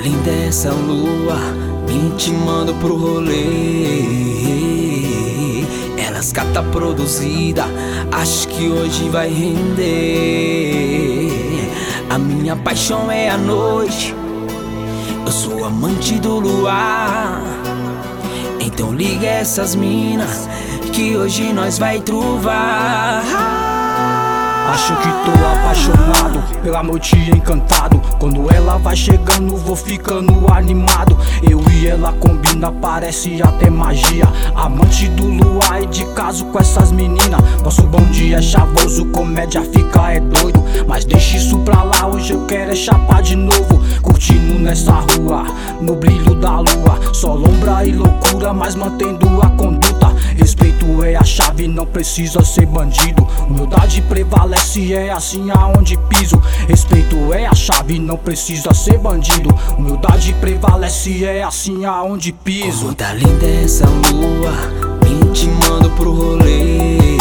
linda essa lua, me intimando pro rolê. Elas cata produzida, acho que hoje vai render. A minha paixão é a noite, eu sou amante do luar. Então liga essas minas, que hoje nós vai trovar. Acho que tô apaixonado, pela noite encantado. Quando ela vai chegando, vou ficando animado. Eu e ela combina, parece até magia. Amante do luar e de caso com essas meninas. Nosso bonde é chavoso, comédia fica é doido. Mas deixa isso pra lá, hoje eu quero é chapar de novo. Curtindo nessa rua, no brilho da lua. Só lombra e loucura, mas mantendo a conduta. Respeito é a chave, não precisa ser bandido. Humildade prevalece, é assim aonde piso. Respeito é a chave, não precisa ser bandido. Humildade prevalece, é assim aonde piso. Como tá linda essa lua, me intimando pro rolê.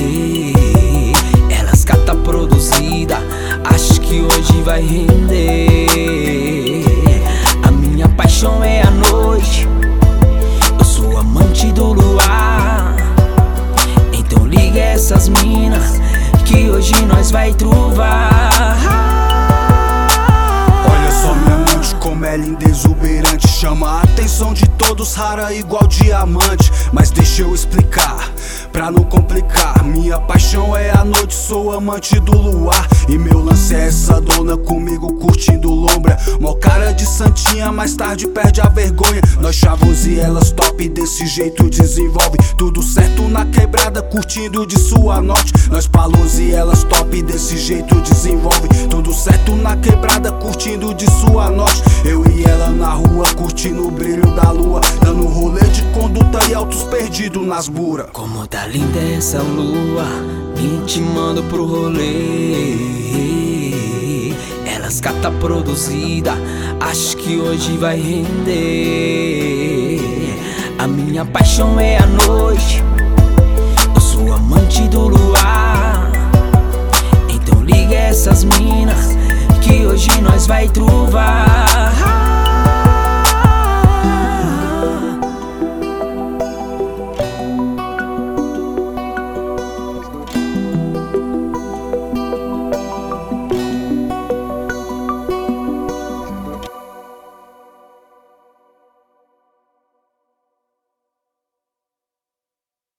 Elas cata produzida, acho que hoje vai render. A minha paixão é a noite, eu sou amante do luar. Então liga essas minas, que hoje nós vai trovar. Olha só minha mente, como é linda, exuberante. Chama a atenção de todos, rara igual diamante. Mas deixa eu explicar, pra não complicar. Minha paixão é a noite, sou amante do luar. E meu lance é essa dona comigo curtindo lombra. Mó cara de santinha, mais tarde perde a vergonha. Nós chavos e elas top, desse jeito desenvolve. Tudo certo na quebrada, curtindo de sua norte. Nós palos e elas top, desse jeito desenvolve. Tudo certo na quebrada, curtindo de sua norte. Eu e ela na rua, curtindo o brilho da lua. Dando rolê de conduta e autos perdidos nas buras. Como tá linda essa lua, me intimando pro rolê. Elas cata produzida, acho que hoje vai render. A minha paixão é a noite, eu sou amante do luar. Então liga essas minas, que hoje nós vai trovar.